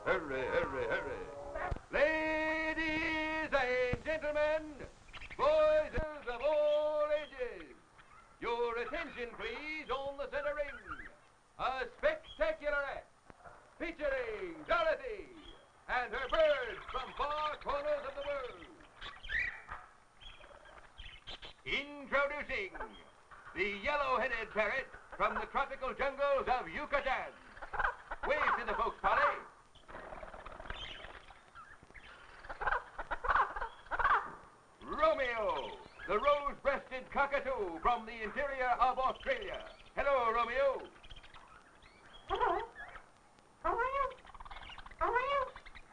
Hurry, hurry, hurry. Ladies and gentlemen, boys and girls of all ages, your attention please on the center ring. A spectacular act featuring Dorothy and her birds from far corners of the world. Introducing the yellow-headed parrot from the tropical jungles of Yucatan. Wave to the folks, Polly. Romeo, the rose-breasted cockatoo from the interior of Australia. Hello, Romeo. Hello. How are you? How are you?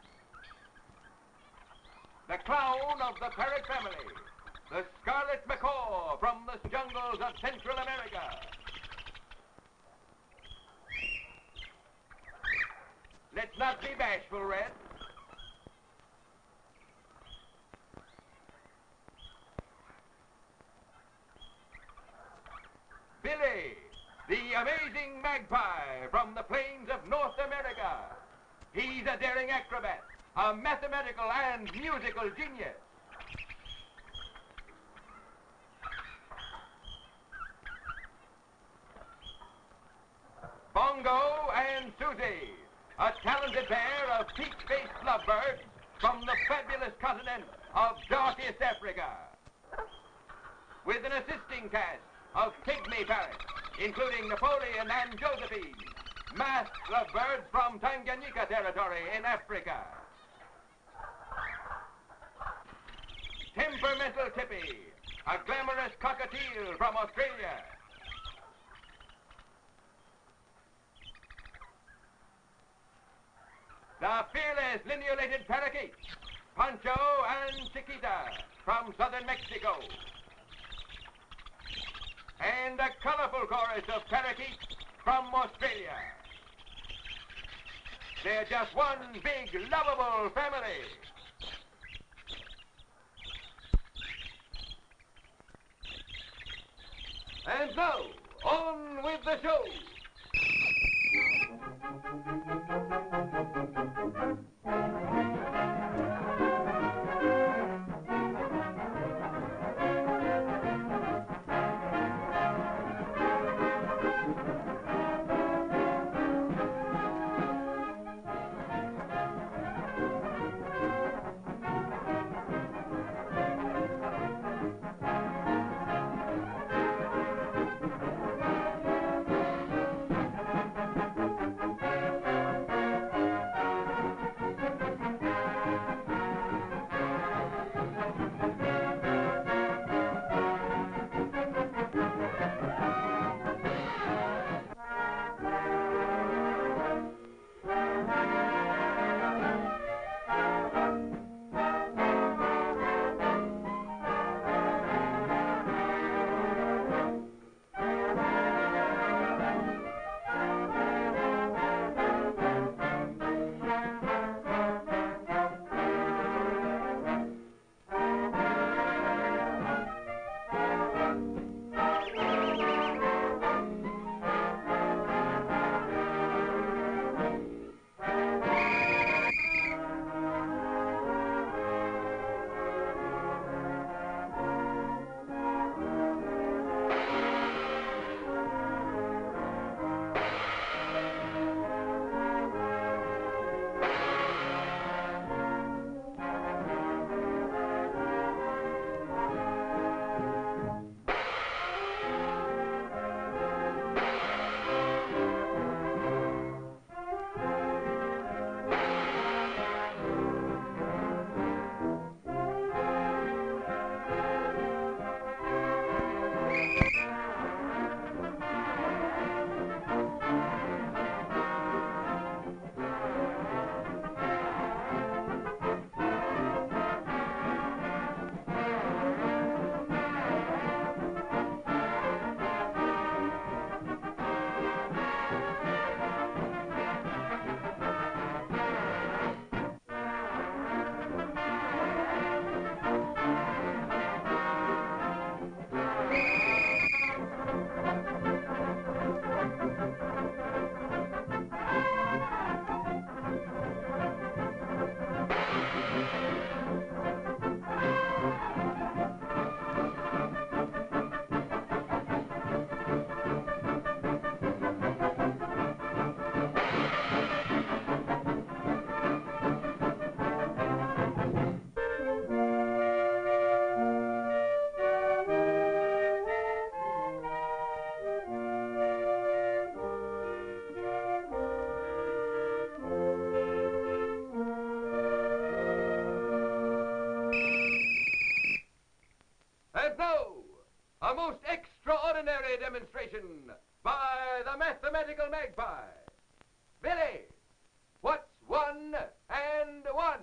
The clown of the parrot family, the scarlet macaw from the jungles of Central America. Let's not be bashful, Red. Billy, the amazing magpie from the plains of North America. He's a daring acrobat, a mathematical and musical genius. Bongo and Susie, a talented pair of peach-faced lovebirds from the fabulous continent of darkest Africa. With an assisting cast of pygmy parrots, including Napoleon and Josephine, masked lovebirds from Tanganyika territory in Africa. Temperamental Tippy, a glamorous cockatiel from Australia. The fearless lineolated parakeet, Pancho and Chiquita from southern Mexico. And a colorful chorus of parakeets from Australia. They're just one big, lovable family. And now, on with the show. demonstration by the mathematical magpie. Billy, what's 1 and 1?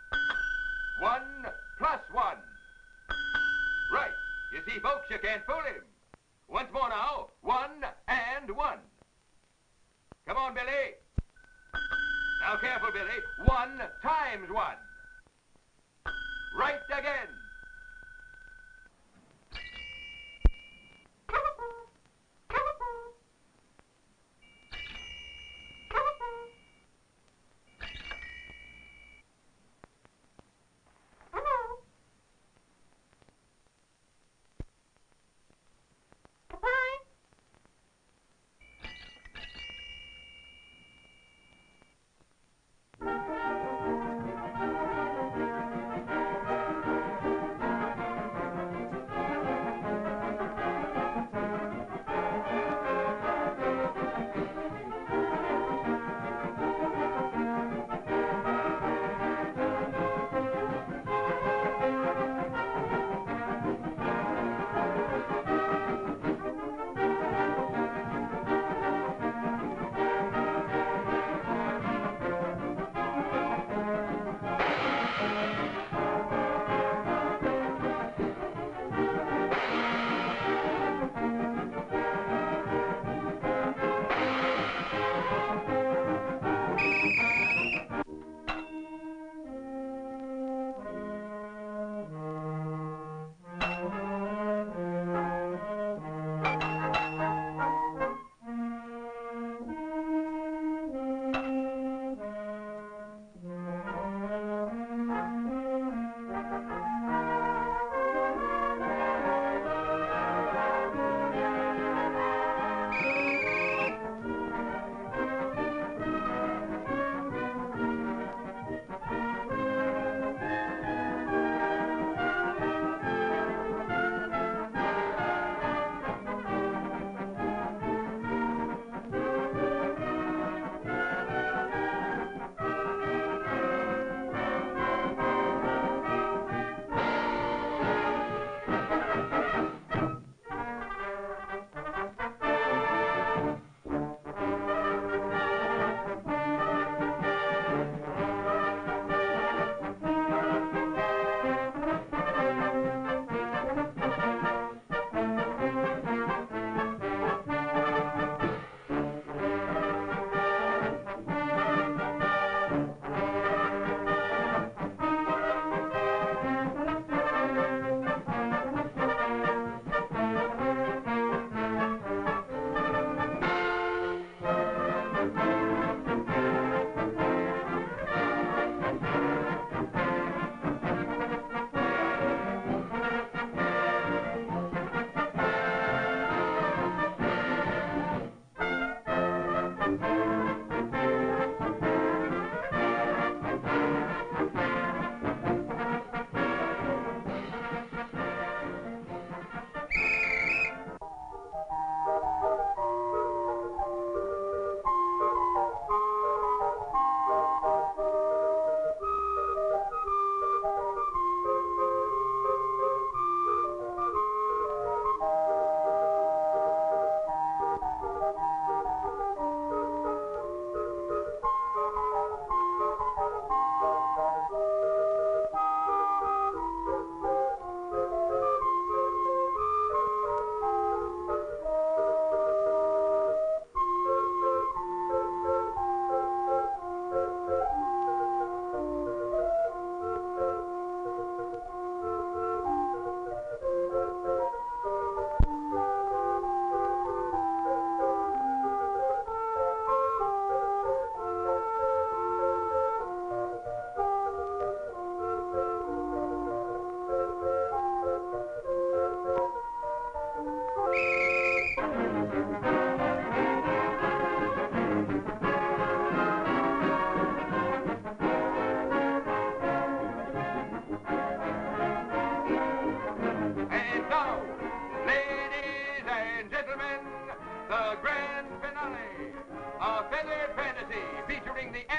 1 plus 1. Right. You see, folks, you can't fool him. Once more now, 1 and 1. Come on, Billy. Now, careful, Billy. 1 times 1. Right again.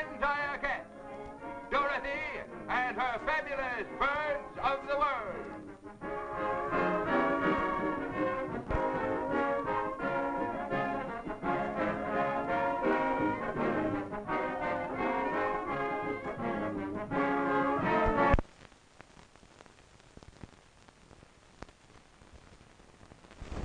Dorothy and her fabulous birds of the world.